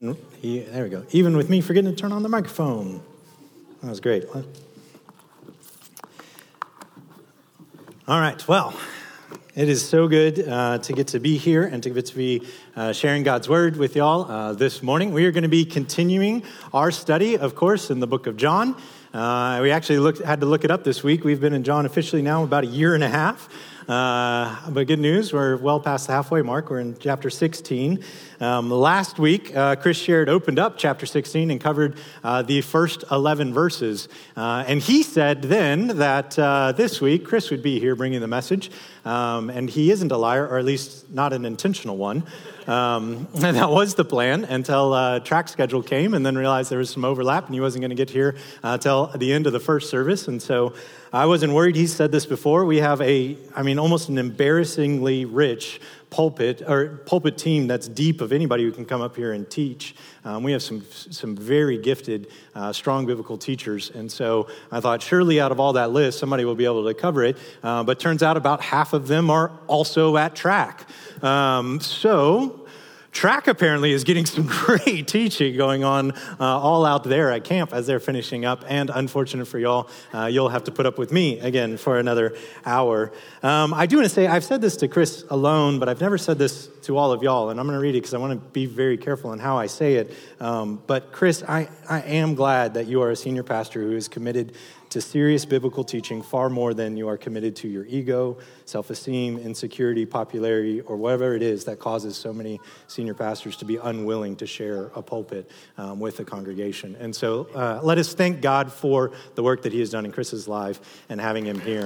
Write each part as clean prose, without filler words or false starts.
There we go. Even with me forgetting to turn on the microphone. That was great. All right, well, it is so good to get to be here and to get to be sharing God's Word with y'all this morning. We are going to be continuing our study, of course, in the book of John. We actually had to look it up this week. We've been in John officially now about a year and a half. But good news, we're well past the halfway mark. We're in chapter 16. Last week, Chris opened up chapter 16 and covered the first 11 verses. And he said then that this week, Chris would be here bringing the message. And he isn't a liar, or at least not an intentional one. And that was the plan until track schedule came and then realized there was some overlap and he wasn't going to get here till the end of the first service. And so I wasn't worried. He said this before. We have almost an embarrassingly rich pulpit team that's deep of anybody who can come up here and teach. We have some very gifted, strong biblical teachers. And so I thought surely out of all that list, somebody will be able to cover it. But turns out about half of them are also at track. So track apparently is getting some great teaching going on all out there at camp as they're finishing up. And unfortunate for y'all, you'll have to put up with me again for another hour. I do want to say, I've said this to Chris alone, but I've never said this to all of y'all. And I'm going to read it because I want to be very careful on how I say it. But Chris, I am glad that you are a senior pastor who is committed to serious biblical teaching far more than you are committed to your ego, self-esteem, insecurity, popularity, or whatever it is that causes so many senior pastors to be unwilling to share a pulpit with the congregation. And so let us thank God for the work that he has done in Chris's life and having him here.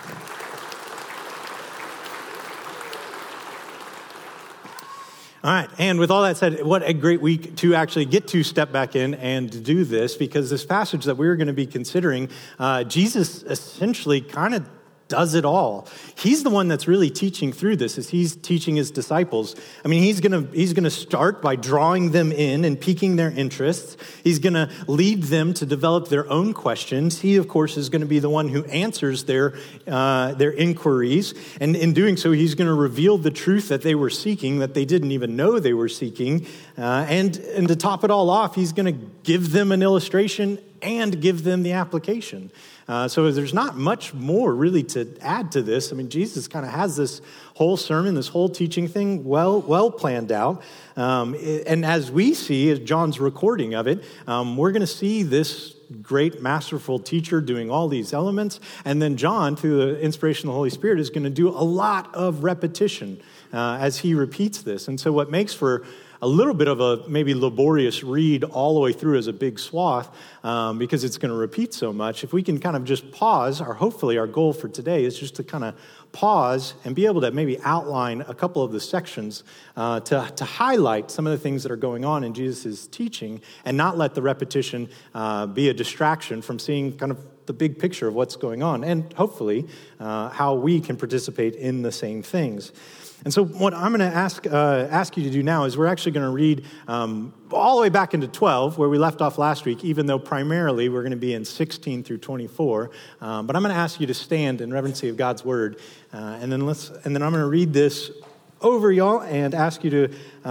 All right, and with all that said, what a great week to actually get to step back in and do this, because this passage that we're going to be considering, Jesus essentially kind of does it all. He's the one that's really teaching through this as he's teaching his disciples. I mean, he's going to start by drawing them in and piquing their interests. He's going to lead them to develop their own questions. He, of course, is going to be the one who answers their inquiries. And in doing so, he's going to reveal the truth that they were seeking, that they didn't even know they were seeking. And to top it all off, he's going to give them an illustration and give them the application. So there's not much more really to add to this. I mean, Jesus kind of has this whole sermon, this whole teaching thing well planned out. And as we see, as John's recording of it, we're going to see this great masterful teacher doing all these elements. And then John, through the inspiration of the Holy Spirit, is going to do a lot of repetition as he repeats this. And so what makes for a little bit of a maybe laborious read all the way through as a big swath because it's going to repeat so much. If we can kind of just pause, or hopefully our goal for today is just to kind of pause and be able to maybe outline a couple of the sections to highlight some of the things that are going on in Jesus' teaching and not let the repetition be a distraction from seeing kind of the big picture of what's going on and hopefully how we can participate in the same things. And so what I'm going to ask you to do now is we're actually going to read all the way back into 12, where we left off last week, even though primarily we're going to be in 16 through 24. But I'm going to ask you to stand in reverency of God's word, and then I'm going to read this over y'all and ask you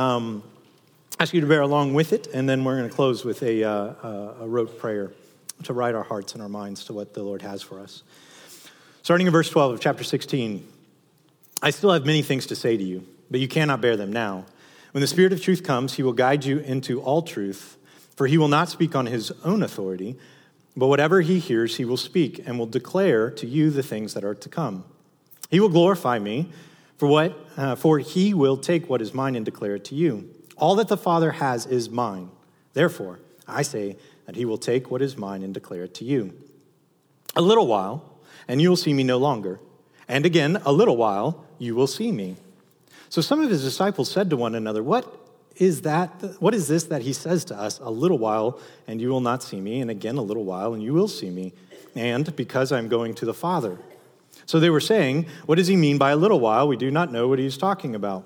to bear along with it, and then we're going to close with a rote prayer to write our hearts and our minds to what the Lord has for us. Starting in verse 12 of chapter 16. I still have many things to say to you, but you cannot bear them now. When the Spirit of truth comes, he will guide you into all truth, for he will not speak on his own authority, but whatever he hears, he will speak and will declare to you the things that are to come. He will glorify me, for he will take what is mine and declare it to you. All that the Father has is mine. Therefore, I say that he will take what is mine and declare it to you. A little while, and you will see me no longer. And again, a little while, you will see me. So some of his disciples said to one another, What is this that he says to us? A little while, and you will not see me. And again, a little while, and you will see me. And because I'm going to the Father. So they were saying, What does he mean by a little while? We do not know what he's talking about.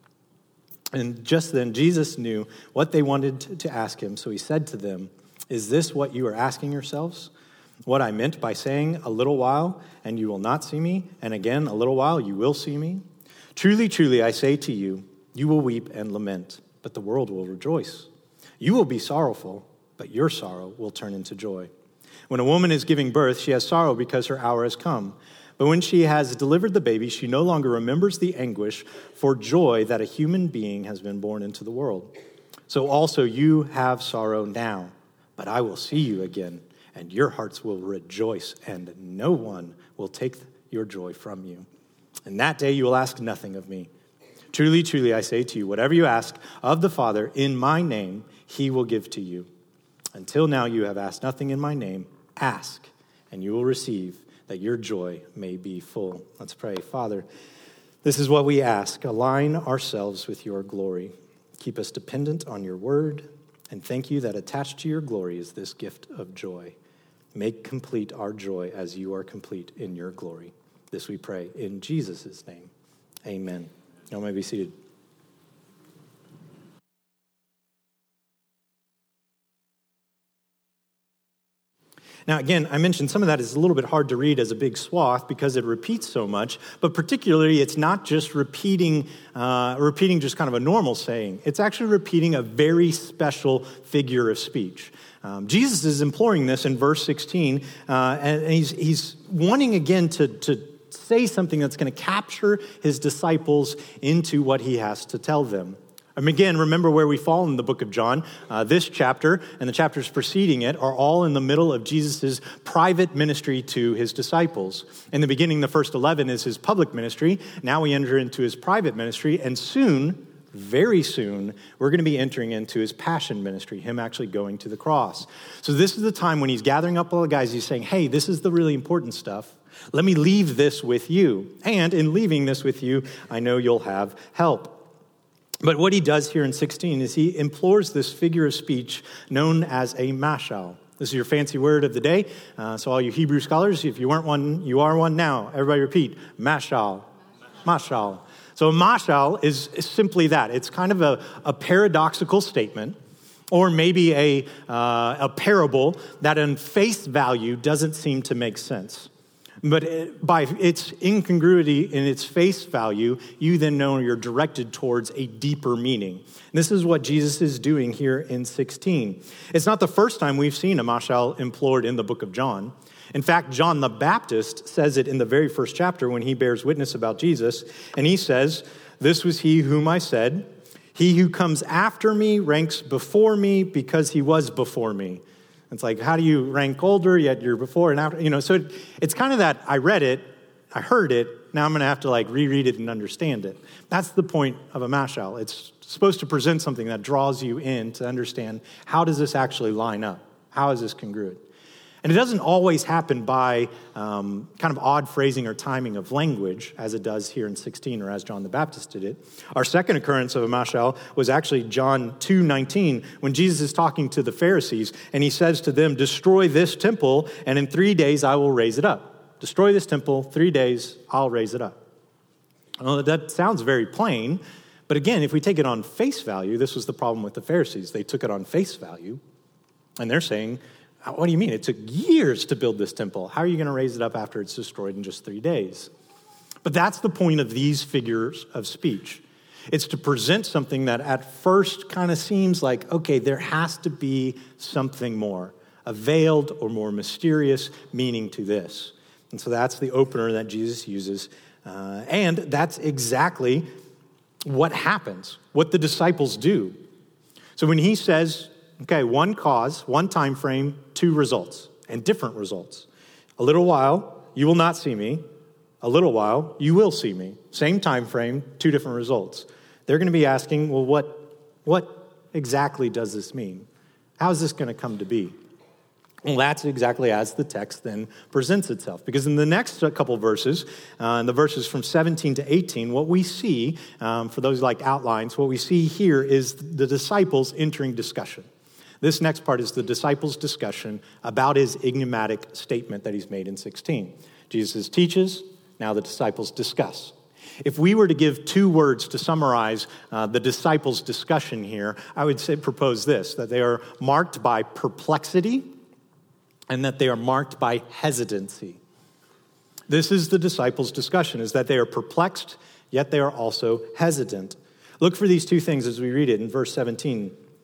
And just then, Jesus knew what they wanted to ask him. So he said to them, Is this what you are asking yourselves? What I meant by saying a little while, and you will not see me, and again, a little while, you will see me? Truly, truly, I say to you, you will weep and lament, but the world will rejoice. You will be sorrowful, but your sorrow will turn into joy. When a woman is giving birth, she has sorrow because her hour has come. But when she has delivered the baby, she no longer remembers the anguish for joy that a human being has been born into the world. So also you have sorrow now, but I will see you again, and your hearts will rejoice, and no one will take your joy from you. In that day you will ask nothing of me. Truly, truly, I say to you, whatever you ask of the Father in my name, he will give to you. Until now you have asked nothing in my name. Ask, and you will receive, that your joy may be full. Let's pray. Father, this is what we ask. Align ourselves with your glory. Keep us dependent on your word, and thank you that attached to your glory is this gift of joy. Make complete our joy as you are complete in your glory. This we pray in Jesus' name. Amen. You may be seated. Now, again, I mentioned some of that is a little bit hard to read as a big swath because it repeats so much, but particularly it's not just repeating just kind of a normal saying. It's actually repeating a very special figure of speech. Jesus is imploring this in verse 16, and he's wanting again to say something that's going to capture his disciples into what he has to tell them. And again, remember where we fall in the book of John. This chapter and the chapters preceding it are all in the middle of Jesus' private ministry to his disciples. In the beginning, the first 11 is his public ministry. Now we enter into his private ministry, and soon, very soon, we're going to be entering into his passion ministry, him actually going to the cross. So this is the time when he's gathering up all the guys. He's saying, hey, this is the really important stuff. Let me leave this with you. And in leaving this with you, I know you'll have help. But what he does here in 16 is he implores this figure of speech known as a mashal. This is your fancy word of the day. So all you Hebrew scholars, if you weren't one, you are one now. Everybody repeat, mashal. Mashal. So a mashal is simply that. It's kind of a paradoxical statement, or maybe a parable that on face value doesn't seem to make sense. But by its incongruity in its face value, you then know you're directed towards a deeper meaning. And this is what Jesus is doing here in 16. It's not the first time we've seen a mashal implored in the book of John. In fact, John the Baptist says it in the very first chapter when he bears witness about Jesus. And he says, "This was he whom I said, he who comes after me ranks before me because he was before me." It's like, how do you rank older, yet you're before and after? So it's kind of that I read it, I heard it, now I'm going to have to reread it and understand it. That's the point of a mashal. It's supposed to present something that draws you in to understand, how does this actually line up? How is this congruent? And it doesn't always happen by kind of odd phrasing or timing of language, as it does here in 16, or as John the Baptist did it. Our second occurrence of a mashal was actually John 2:19, when Jesus is talking to the Pharisees, and he says to them, "Destroy this temple, and in 3 days I will raise it up." Destroy this temple, 3 days, I'll raise it up. Well, that sounds very plain, but again, if we take it on face value, this was the problem with the Pharisees. They took it on face value, and they're saying, what do you mean? It took years to build this temple. How are you going to raise it up after it's destroyed in just 3 days? But that's the point of these figures of speech. It's to present something that at first kind of seems like, okay, there has to be something more, a veiled or more mysterious meaning to this. And so that's the opener that Jesus uses. And that's exactly what happens, what the disciples do. So when he says, okay, one cause, one time frame, 2 results, and different results. A little while, you will not see me. A little while, you will see me. Same time frame, 2 different results. They're going to be asking, well, what exactly does this mean? How is this going to come to be? Well, that's exactly as the text then presents itself. Because in the next couple verses, in the verses from 17 to 18, what we see, for those like outlines, what we see here is the disciples entering discussion. This next part is the disciples' discussion about his enigmatic statement that he's made in 16. Jesus teaches, now the disciples discuss. If we were to give 2 words to summarize the disciples' discussion here, I would propose this, that they are marked by perplexity and that they are marked by hesitancy. This is the disciples' discussion, is that they are perplexed, yet they are also hesitant. Look for these 2 things as we read it in verse 17.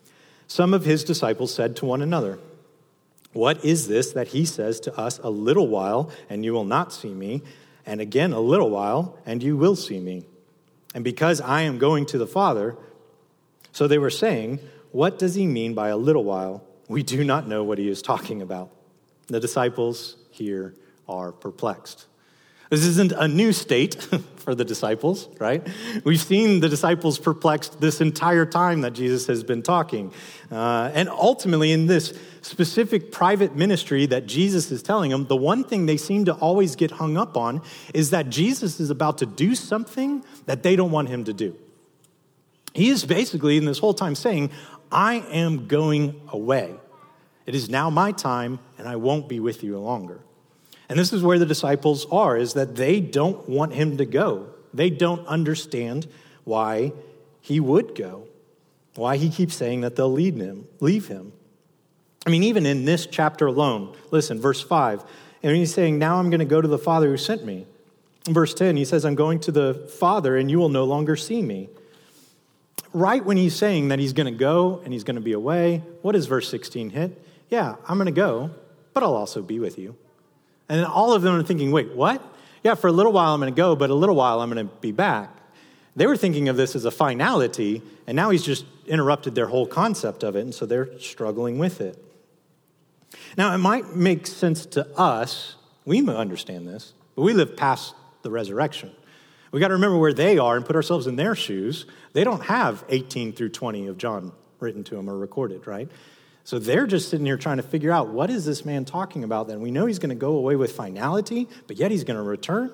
Some of his disciples said to one another, "What is this that he says to us, 'A little while, and you will not see me,' and again, 'A little while, and you will see me'? And because I am going to the Father." So they were saying, "What does he mean by a little while? We do not know what he is talking about." The disciples here are perplexed. This isn't a new state for the disciples, right? We've seen the disciples perplexed this entire time that Jesus has been talking. And ultimately, in this specific private ministry that Jesus is telling them, the one thing they seem to always get hung up on is that Jesus is about to do something that they don't want him to do. He is basically, in this whole time, saying, "I am going away. It is now my time, and I won't be with you longer." And this is where the disciples are, is that they don't want him to go. They don't understand why he would go, why he keeps saying that they'll leave him. I mean, even in this chapter alone, listen, verse 5, and he's saying, "Now I'm going to go to the Father who sent me." In verse 10, he says, "I'm going to the Father, and you will no longer see me." Right when he's saying that he's going to go and he's going to be away, what does verse 16 hit? "Yeah, I'm going to go, but I'll also be with you." And then all of them are thinking, wait, what? Yeah, for a little while I'm going to go, but a little while I'm going to be back. They were thinking of this as a finality, and now he's just interrupted their whole concept of it, and so they're struggling with it. Now, it might make sense to us. We understand this, but we live past the resurrection. We got to remember where they are and put ourselves in their shoes. They don't have 18 through 20 of John written to them or recorded, right? So they're just sitting here trying to figure out, what is this man talking about? Then we know he's going to go away with finality, but yet he's going to return.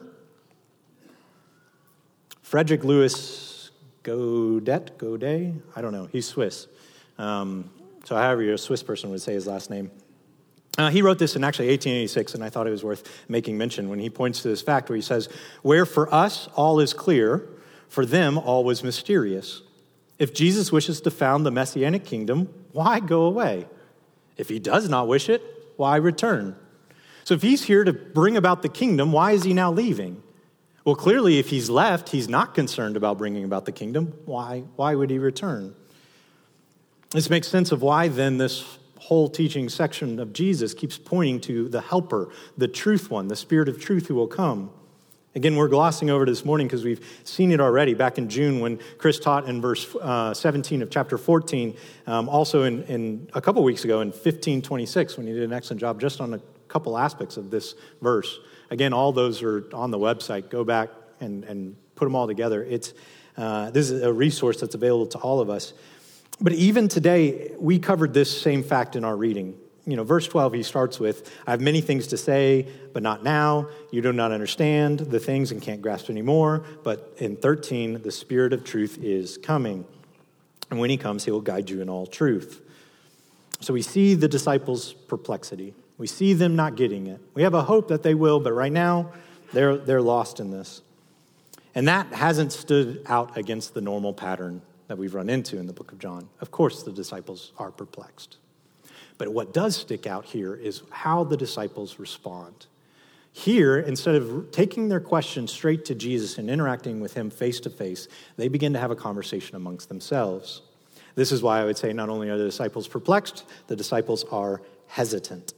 Frederick Louis Godet, I don't know, he's Swiss. So however a Swiss person would say his last name. He wrote this in actually 1886, and I thought it was worth making mention when he points to this fact where he says, "Where for us all is clear, for them all was mysterious. If Jesus wishes to found the Messianic kingdom, why go away? If he does not wish it, why return?" So if he's here to bring about the kingdom, why is he now leaving? Well, clearly, if he's left, he's not concerned about bringing about the kingdom. Why would he return? This makes sense of why then this whole teaching section of Jesus keeps pointing to the helper, the truth one, the Spirit of truth who will come. Again, we're glossing over this morning because we've seen it already back in June when Chris taught in verse 17 of chapter 14. Also in a couple weeks ago in 15:26 when he did an excellent job just on a couple aspects of this verse. Again, all those are on the website. Go back and put them all together. This is a resource that's available to all of us. But even today, we covered this same fact in our reading. Verse 12, he starts with, "I have many things to say, but not now. You do not understand the things and can't grasp anymore." But in 13, the Spirit of truth is coming. And when he comes, he will guide you in all truth. So we see the disciples' perplexity. We see them not getting it. We have a hope that they will, but right now, they're lost in this. And that hasn't stood out against the normal pattern that we've run into in the book of John. Of course, the disciples are perplexed. But what does stick out here is how the disciples respond. Here, instead of taking their questions straight to Jesus and interacting with him face to face, they begin to have a conversation amongst themselves. This is why I would say not only are the disciples perplexed, the disciples are hesitant.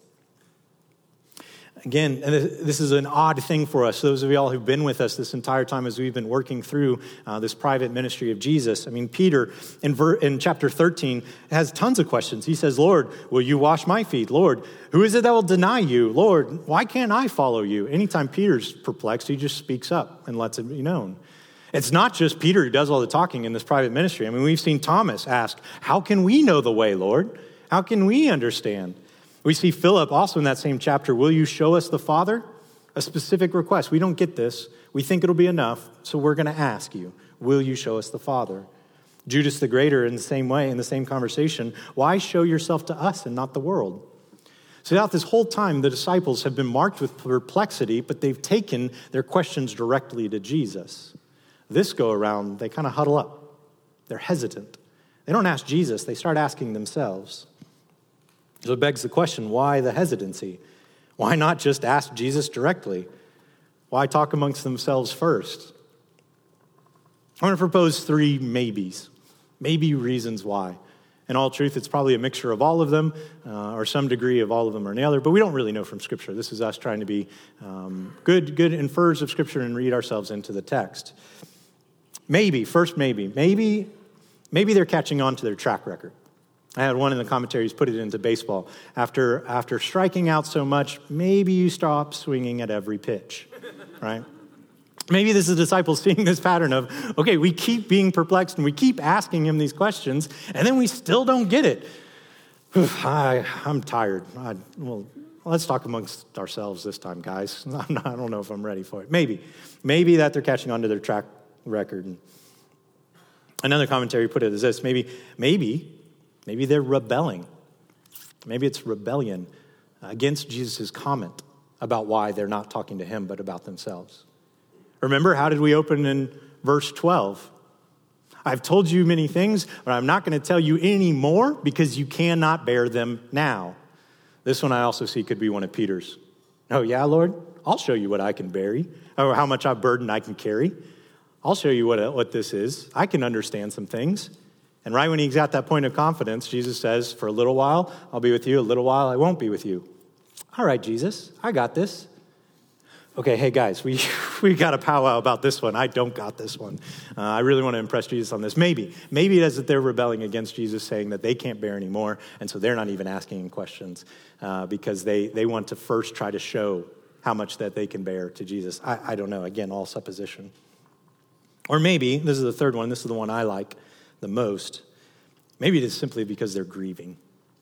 Again, this is an odd thing for us. Those of y'all who've been with us this entire time as we've been working through this private ministry of Jesus. I mean, Peter, in chapter 13, has tons of questions. He says, "Lord, will you wash my feet? Lord, who is it that will deny you? Lord, why can't I follow you?" Anytime Peter's perplexed, he just speaks up and lets it be known. It's not just Peter who does all the talking in this private ministry. I mean, we've seen Thomas ask, "How can we know the way, Lord? How can we understand?" We see Philip also in that same chapter, "Will you show us the Father?" A specific request. We don't get this. We think it'll be enough, so we're going to ask you, will you show us the Father? Judas the Greater in the same way, in the same conversation, "Why show yourself to us and not the world?" So throughout this whole time, the disciples have been marked with perplexity, but they've taken their questions directly to Jesus. This go around, they kind of huddle up. They're hesitant. They don't ask Jesus, they start asking themselves. So it begs the question, why the hesitancy? Why not just ask Jesus directly? Why talk amongst themselves first? I want to propose 3 maybes, maybe reasons why. In all truth, it's probably a mixture of all of them, or some degree of all of them or the other, but we don't really know from Scripture. This is us trying to be good inferrers of Scripture and read ourselves into the text. Maybe they're catching on to their track record. I had one in the commentaries put it into baseball. After striking out so much, maybe you stop swinging at every pitch, right? Maybe this is the disciples seeing this pattern of, okay, we keep being perplexed and we keep asking him these questions, and then we still don't get it. I'm tired. Well, let's talk amongst ourselves this time, guys. I don't know if I'm ready for it. Maybe that they're catching on to their track record. Another commentary put it as this: maybe they're rebelling. Maybe it's rebellion against Jesus' comment about why they're not talking to him, but about themselves. Remember, how did we open in verse 12? I've told you many things, but I'm not going to tell you any more because you cannot bear them now. This one I also see could be one of Peter's. Oh, yeah, Lord? I'll show you what I can bear, or how much burden I can carry. I'll show you what this is. I can understand some things. And right when he's at that point of confidence, Jesus says, for a little while, I'll be with you. A little while, I won't be with you. All right, Jesus, I got this. Okay, hey guys, we got a powwow about this one. I don't got this one. I really want to impress Jesus on this. Maybe it is that they're rebelling against Jesus, saying that they can't bear anymore, and so they're not even asking him questions because they want to first try to show how much that they can bear to Jesus. I don't know. Again, all supposition. Or maybe, this is the third one, this is the one I like the most, maybe it is simply because they're grieving.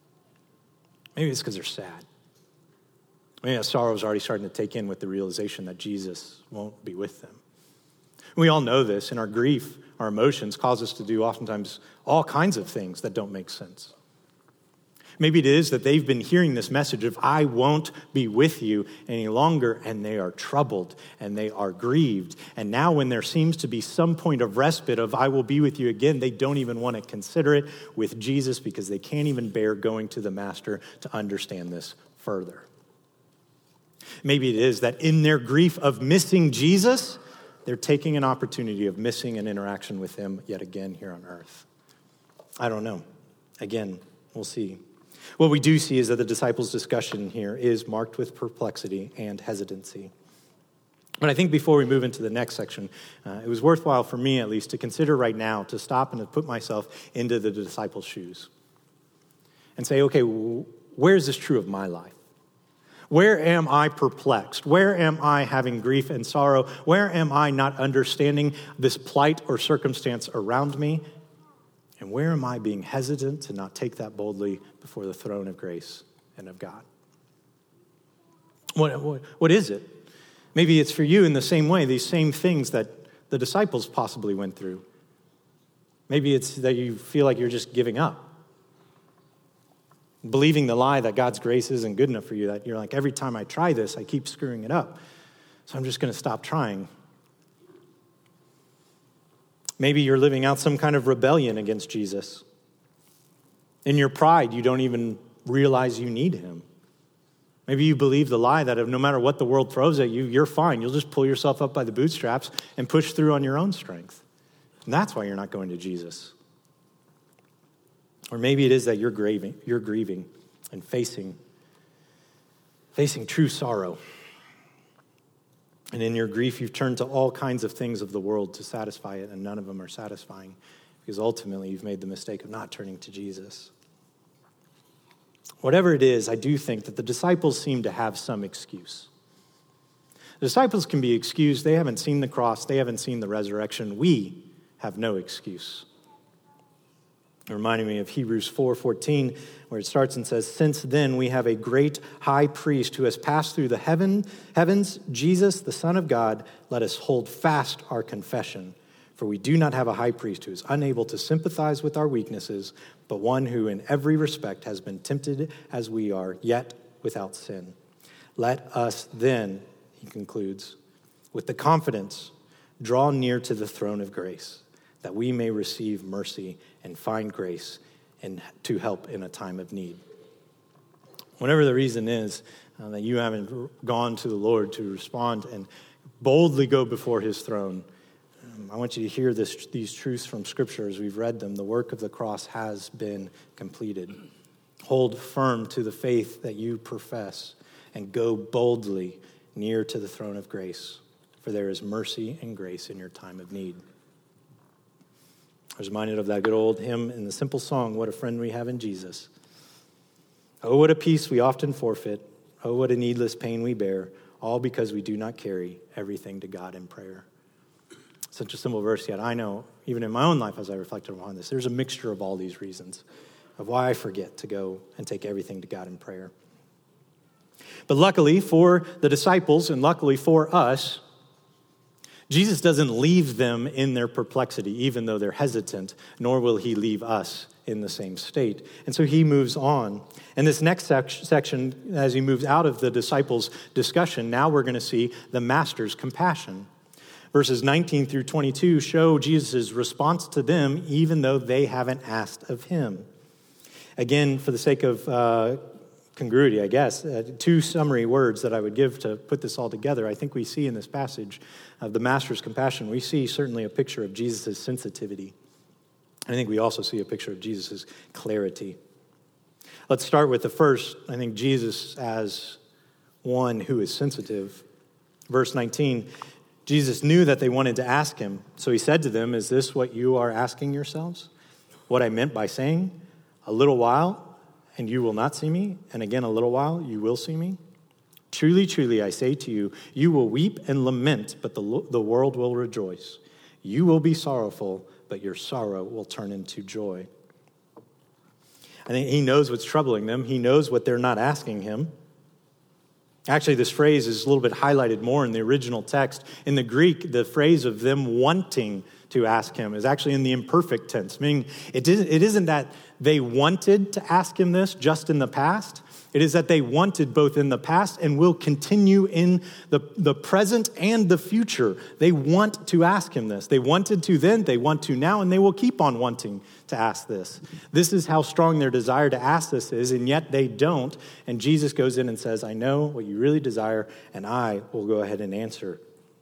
Maybe it's because they're sad. Maybe that sorrow is already starting to take in with the realization that Jesus won't be with them. We all know this. In our grief, our emotions cause us to do oftentimes all kinds of things that don't make sense. Maybe it is that they've been hearing this message of, I won't be with you any longer, and they are troubled, and they are grieved. And now when there seems to be some point of respite of, I will be with you again, they don't even want to consider it with Jesus because they can't even bear going to the Master to understand this further. Maybe it is that in their grief of missing Jesus, they're taking an opportunity of missing an interaction with him yet again here on earth. I don't know. Again, we'll see. What we do see is that the disciples' discussion here is marked with perplexity and hesitancy. But I think before we move into the next section, it was worthwhile for me at least to consider right now, to stop and to put myself into the disciples' shoes and say, okay, where is this true of my life? Where am I perplexed? Where am I having grief and sorrow? Where am I not understanding this plight or circumstance around me? And where am I being hesitant to not take that boldly before the throne of grace and of God? What is it? Maybe it's for you in the same way, these same things that the disciples possibly went through. Maybe it's that you feel like you're just giving up. Believing the lie that God's grace isn't good enough for you, that you're like, every time I try this, I keep screwing it up. So I'm just going to stop trying. Maybe you're living out some kind of rebellion against Jesus. In your pride, you don't even realize you need him. Maybe you believe the lie that no matter what the world throws at you, you're fine. You'll just pull yourself up by the bootstraps and push through on your own strength. And that's why you're not going to Jesus. Or maybe it is that you're grieving and facing true sorrow. And in your grief, you've turned to all kinds of things of the world to satisfy it, and none of them are satisfying because ultimately you've made the mistake of not turning to Jesus. Whatever it is, I do think that the disciples seem to have some excuse. The disciples can be excused. They haven't seen the cross. They haven't seen the resurrection. We have no excuse. It reminded me of Hebrews 4:14, where it starts and says, since then we have a great high priest who has passed through the heavens, Jesus, the Son of God. Let us hold fast our confession. For we do not have a high priest who is unable to sympathize with our weaknesses, but one who in every respect has been tempted as we are, yet without sin. Let us then, he concludes, with the confidence, draw near to the throne of grace, that we may receive mercy and find grace and to help in a time of need. Whatever the reason is that you haven't gone to the Lord to respond and boldly go before his throne, I want you to hear these truths from Scripture as we've read them. The work of the cross has been completed. Hold firm to the faith that you profess and go boldly near to the throne of grace, for there is mercy and grace in your time of need. I was reminded of that good old hymn in the simple song, What a Friend We Have in Jesus. Oh, what a peace we often forfeit. Oh, what a needless pain we bear, all because we do not carry everything to God in prayer. Such a simple verse, yet I know, even in my own life as I reflected upon this, there's a mixture of all these reasons of why I forget to go and take everything to God in prayer. But luckily for the disciples and luckily for us, Jesus doesn't leave them in their perplexity, even though they're hesitant, nor will he leave us in the same state. And so he moves on. And this next section, as he moves out of the disciples' discussion, now we're going to see the master's compassion. Verses 19 through 22 show Jesus' response to them, even though they haven't asked of him. Again, for the sake of congruity, I guess, two summary words that I would give to put this all together. I think we see in this passage of the master's compassion, we see certainly a picture of Jesus' sensitivity. I think we also see a picture of Jesus' clarity. Let's start with the first. I think Jesus as one who is sensitive. Verse 19, Jesus knew that they wanted to ask him. So he said to them, is this what you are asking yourselves? What I meant by saying, a little while and you will not see me, and again a little while you will see me? Truly, truly, I say to you, you will weep and lament, but the world will rejoice. You will be sorrowful, but your sorrow will turn into joy. I think he knows what's troubling them. He knows what they're not asking him. Actually, this phrase is a little bit highlighted more in the original text. In the Greek, the phrase of them wanting to ask him is actually in the imperfect tense, meaning it isn't that they wanted to ask him this just in the past. It is that they wanted both in the past and will continue in the present and the future. They want to ask him this. They wanted to then, they want to now, and they will keep on wanting to ask this. This is how strong their desire to ask this is, and yet they don't. And Jesus goes in and says, I know what you really desire, and I will go ahead and answer.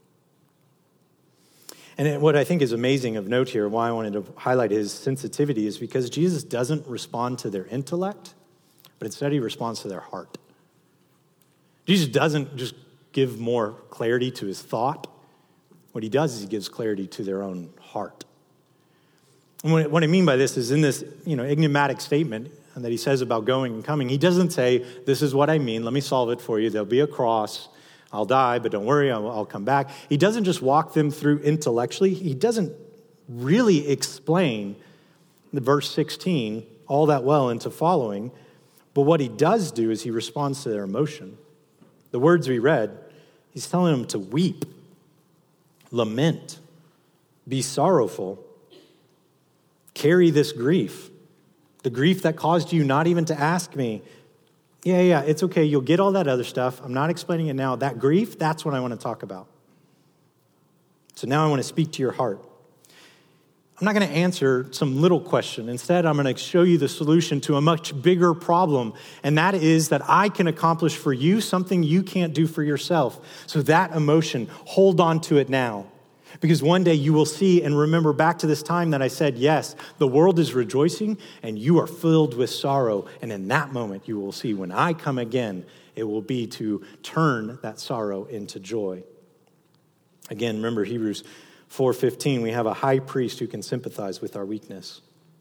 And what I think is amazing of note here, why I wanted to highlight his sensitivity, is because Jesus doesn't respond to their intellect, but instead he responds to their heart. Jesus doesn't just give more clarity to his thought. What he does is he gives clarity to their own heart. And what I mean by this is in this, enigmatic statement that he says about going and coming, he doesn't say, this is what I mean, let me solve it for you. There'll be a cross. I'll die, but don't worry, I'll come back. He doesn't just walk them through intellectually. He doesn't really explain the verse 16 all that well into following. But what he does do is he responds to their emotion. The words we read, he's telling them to weep, lament, be sorrowful, carry this grief, the grief that caused you not even to ask me. Yeah, it's okay. You'll get all that other stuff. I'm not explaining it now. That grief, that's what I want to talk about. So now I want to speak to your heart. I'm not going to answer some little question. Instead, I'm going to show you the solution to a much bigger problem, and that is that I can accomplish for you something you can't do for yourself. So that emotion, hold on to it now. Because one day you will see and remember back to this time that I said, yes, the world is rejoicing and you are filled with sorrow. And in that moment you will see when I come again, it will be to turn that sorrow into joy. Again, remember Hebrews 4:15, we have a high priest who can sympathize with our weakness.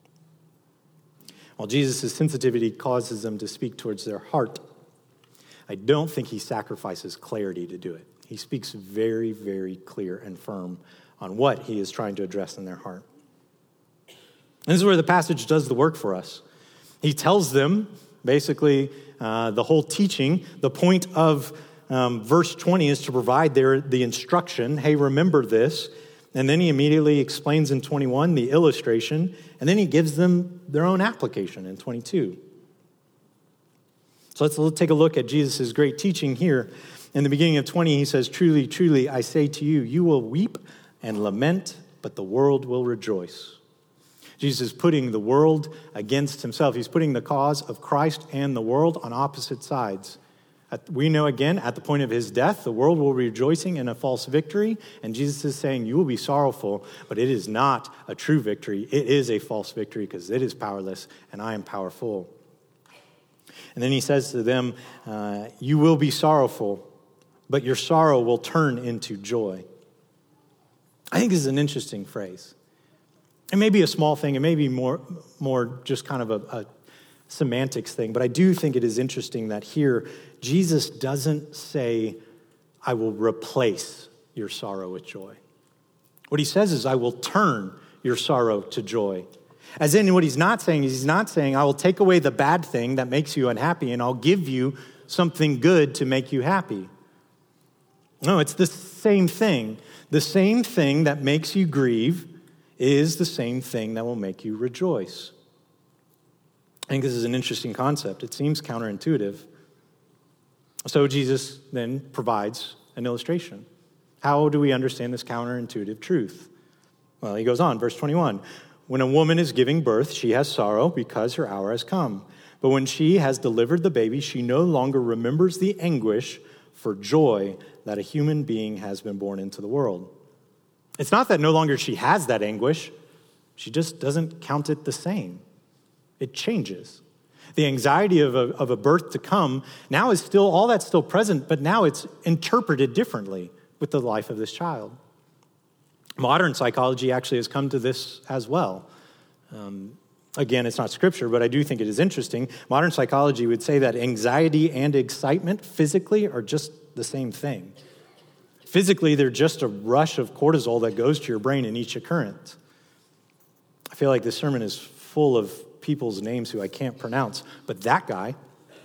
While Jesus' sensitivity causes them to speak towards their heart, I don't think he sacrifices clarity to do it. He speaks very, very clear and firm on what he is trying to address in their heart. And this is where the passage does the work for us. He tells them, basically, the whole teaching. The point of verse 20 is to provide the instruction, hey, remember this. And then he immediately explains in 21 the illustration, and then he gives them their own application in 22. So let's take a look at Jesus' great teaching here. In the beginning of 20, he says, truly, truly, I say to you, you will weep and lament, but the world will rejoice. Jesus is putting the world against himself. He's putting the cause of Christ and the world on opposite sides We know again, at the point of his death, the world will be rejoicing in a false victory. And Jesus is saying, you will be sorrowful, but it is not a true victory. It is a false victory because it is powerless and I am powerful. And then he says to them, you will be sorrowful, but your sorrow will turn into joy. I think this is an interesting phrase. It may be a small thing. It may be more just kind of a semantics thing. But I do think it is interesting that here, Jesus doesn't say, I will replace your sorrow with joy. What he says is, I will turn your sorrow to joy. As in, what he's not saying is, he's not saying, I will take away the bad thing that makes you unhappy and I'll give you something good to make you happy. No, it's the same thing. The same thing that makes you grieve is the same thing that will make you rejoice. I think this is an interesting concept. It seems counterintuitive. So Jesus then provides an illustration. How do we understand this counterintuitive truth? Well, he goes on, verse 21. When a woman is giving birth, she has sorrow because her hour has come. But when she has delivered the baby, she no longer remembers the anguish for joy that a human being has been born into the world. It's not that no longer she has that anguish. She just doesn't count it the same. It changes. The anxiety of a birth to come now is still, all that's still present, but now it's interpreted differently with the life of this child. Modern psychology actually has come to this as well. Again, it's not scripture, but I do think it is interesting. Modern psychology would say that anxiety and excitement physically are just the same thing. Physically, they're just a rush of cortisol that goes to your brain in each occurrence. I feel like this sermon is full of people's names who I can't pronounce, but that guy,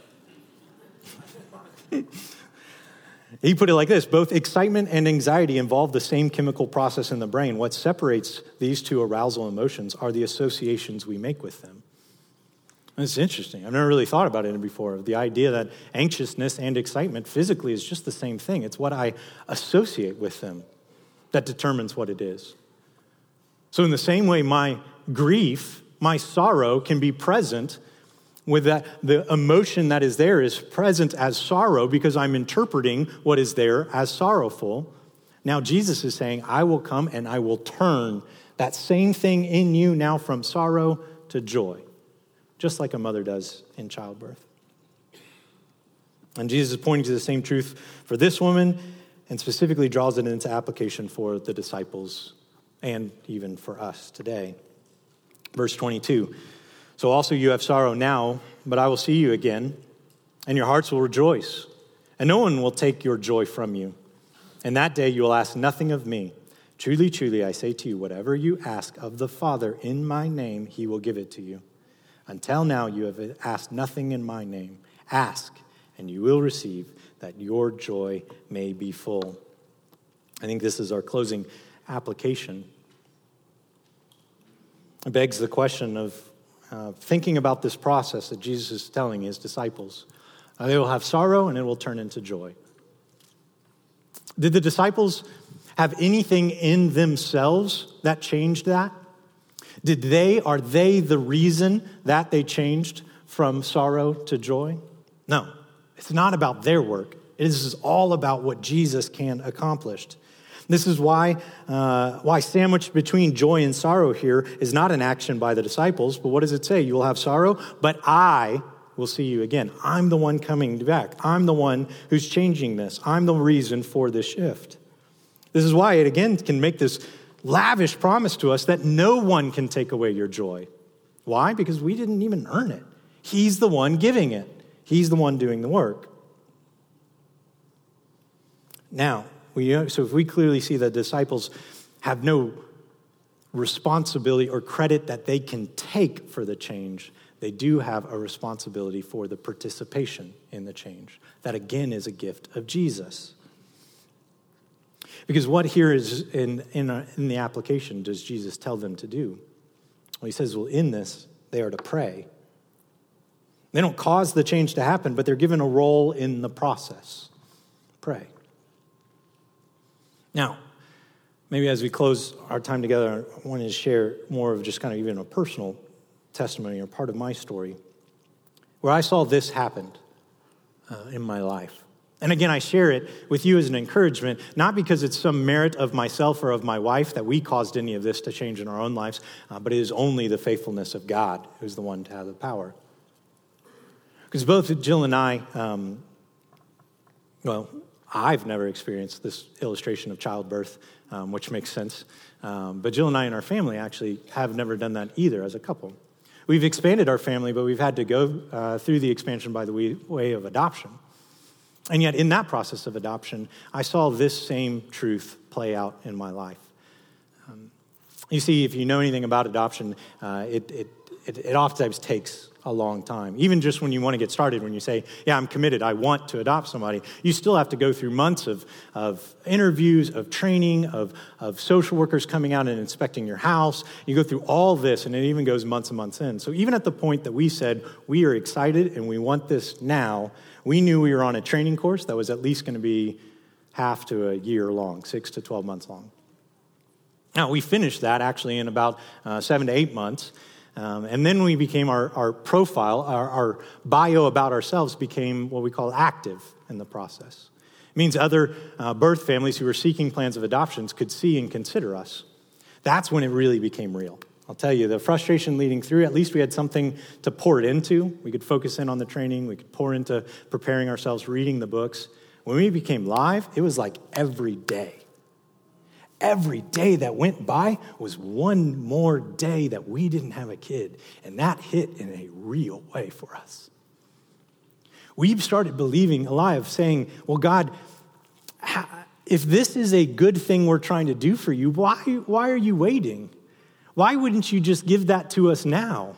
he put it like this: both excitement and anxiety involve the same chemical process in the brain. What separates these two arousal emotions are the associations we make with them. And it's interesting. I've never really thought about it before. The idea that anxiousness and excitement physically is just the same thing. It's what I associate with them that determines what it is. So in the same way, my grief, my sorrow can be present with that. The emotion that is there is present as sorrow because I'm interpreting what is there as sorrowful. Now Jesus is saying, I will come and I will turn that same thing in you now from sorrow to joy, just like a mother does in childbirth. And Jesus is pointing to the same truth for this woman and specifically draws it into application for the disciples and even for us today. Verse 22, so also you have sorrow now, but I will see you again, and your hearts will rejoice, and no one will take your joy from you. And that day you will ask nothing of me. Truly, truly, I say to you, whatever you ask of the Father in my name, he will give it to you. Until now you have asked nothing in my name. Ask, and you will receive, that your joy may be full. I think this is our closing application. It begs the question of thinking about this process that Jesus is telling his disciples. They will have sorrow and it will turn into joy. Did the disciples have anything in themselves that changed that? Are they the reason that they changed from sorrow to joy? No, it's not about their work. It is all about what Jesus can accomplish. This is why sandwiched between joy and sorrow here is not an action by the disciples, but what does it say? You will have sorrow, but I will see you again. I'm the one coming back. I'm the one who's changing this. I'm the reason for this shift. This is why it again can make this lavish promise to us that no one can take away your joy. Why? Because we didn't even earn it. He's the one giving it. He's the one doing the work. Now, so if we clearly see that disciples have no responsibility or credit that they can take for the change, they do have a responsibility for the participation in the change. That again is a gift of Jesus. Because what here is in the application does Jesus tell them to do? Well, he says, well, in this, they are to pray. They don't cause the change to happen, but they're given a role in the process. Pray. Now, maybe as we close our time together, I wanted to share more of just kind of even a personal testimony or part of my story where I saw this happen in my life. And again, I share it with you as an encouragement, not because it's some merit of myself or of my wife that we caused any of this to change in our own lives, but it is only the faithfulness of God who's the one to have the power. Because both Jill and I, I've never experienced this illustration of childbirth, which makes sense. But Jill and I and our family actually have never done that either as a couple. We've expanded our family, but we've had to go through the expansion by the way of adoption. And yet in that process of adoption, I saw this same truth play out in my life. You see, if you know anything about adoption, it oftentimes takes a long time. Even just when you want to get started, when you say, yeah, I'm committed, I want to adopt somebody, you still have to go through months of interviews, of training, of social workers coming out and inspecting your house. You go through all this, and it even goes months and months in. So even at the point that we said, we are excited and we want this now, we knew we were on a training course that was at least going to be half to a year long, 6 to 12 months long. Now, we finished that actually in about 7 to 8 months. And then we became our profile, our bio about ourselves became what we call active in the process. It means other birth families who were seeking plans of adoptions could see and consider us. That's when it really became real. I'll tell you, the frustration leading through, at least we had something to pour it into. We could focus in on the training. We could pour into preparing ourselves, reading the books. When we became live, it was like every day. Every day that went by was one more day that we didn't have a kid, and that hit in a real way for us. We've started believing alive, saying, well, God, if this is a good thing we're trying to do for you, why are you waiting? Why wouldn't you just give that to us now?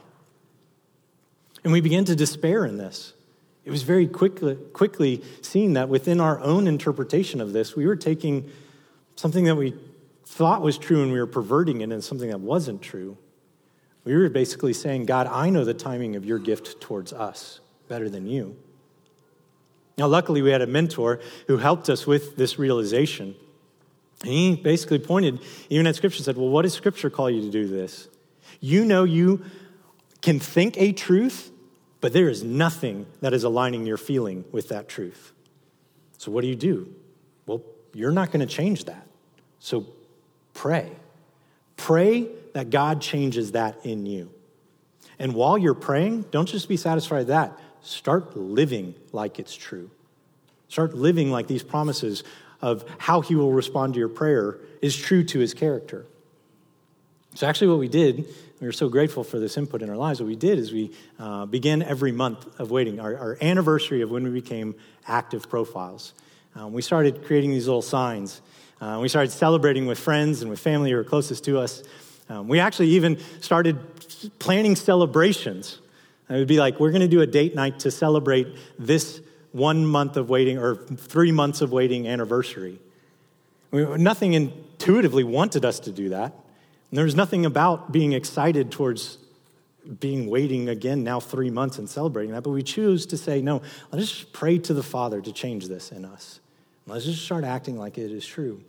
And we began to despair in this. It was very quickly seen that within our own interpretation of this, we were taking something that we thought was true and we were perverting it into something that wasn't true. We were basically saying, God, I know the timing of your gift towards us better than you. Now, luckily, we had a mentor who helped us with this realization. And he basically pointed, even at Scripture, said, well, what does Scripture call you to do this? You know you can think a truth, but there is nothing that is aligning your feeling with that truth. So what do? Well, you're not going to change that. So pray. Pray that God changes that in you. And while you're praying, don't just be satisfied with that. Start living like it's true. Start living like these promises of how he will respond to your prayer is true to his character. So actually what we did, we were so grateful for this input in our lives, what we did is we began every month of waiting, our anniversary of when we became active profiles. We started creating these little signs. We started celebrating with friends and with family who were closest to us. We actually even started planning celebrations. It would be like, we're going to do a date night to celebrate this 1 month of waiting or 3 months of waiting anniversary. Nothing intuitively wanted us to do that. And there was nothing about being excited towards being waiting again now 3 months and celebrating that. But we choose to say, no, let's just pray to the Father to change this in us. Let's just start acting like it is true.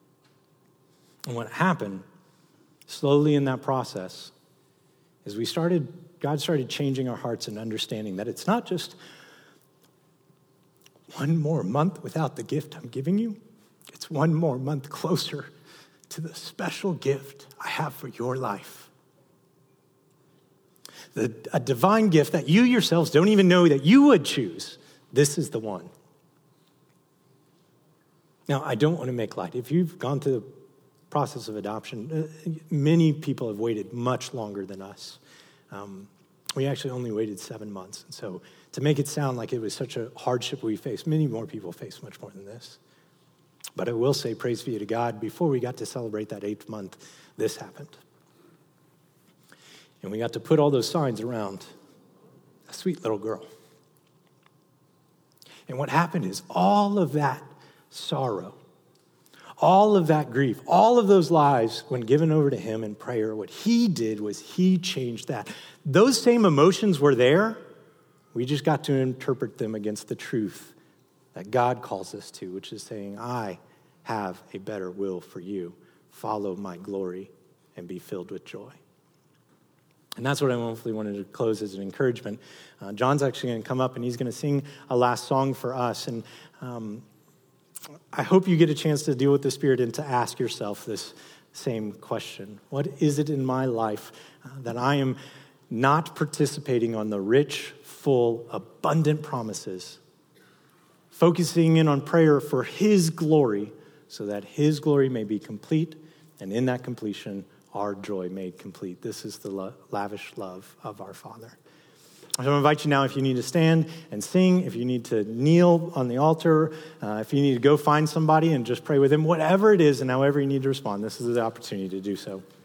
And what happened slowly in that process is God started changing our hearts and understanding that it's not just 1 more month without the gift I'm giving you. It's 1 more month closer to the special gift I have for your life. A divine gift that you yourselves don't even know that you would choose. This is the one. Now, I don't want to make light. If you've gone through the process of adoption, many people have waited much longer than us. We actually only waited 7 months. And so to make it sound like it was such a hardship we faced, many more people faced much more than this. But I will say, praise be to God, before we got to celebrate that 8th month, this happened. And we got to put all those signs around a sweet little girl. And what happened is all of that sorrow, all of that grief, all of those lies, when given over to him in prayer, what he did was he changed that. Those same emotions were there. We just got to interpret them against the truth that God calls us to, which is saying, I have a better will for you. Follow my glory and be filled with joy. And that's what I hopefully wanted to close as an encouragement. John's actually going to come up and he's going to sing a last song for us. And I hope you get a chance to deal with the Spirit and to ask yourself this same question. What is it in my life that I am not participating on the rich, full, abundant promises, focusing in on prayer for His glory so that His glory may be complete, and in that completion, our joy made complete. This is the lavish love of our Father. So I invite you now, if you need to stand and sing, if you need to kneel on the altar, if you need to go find somebody and just pray with them, whatever it is and however you need to respond, this is the opportunity to do so.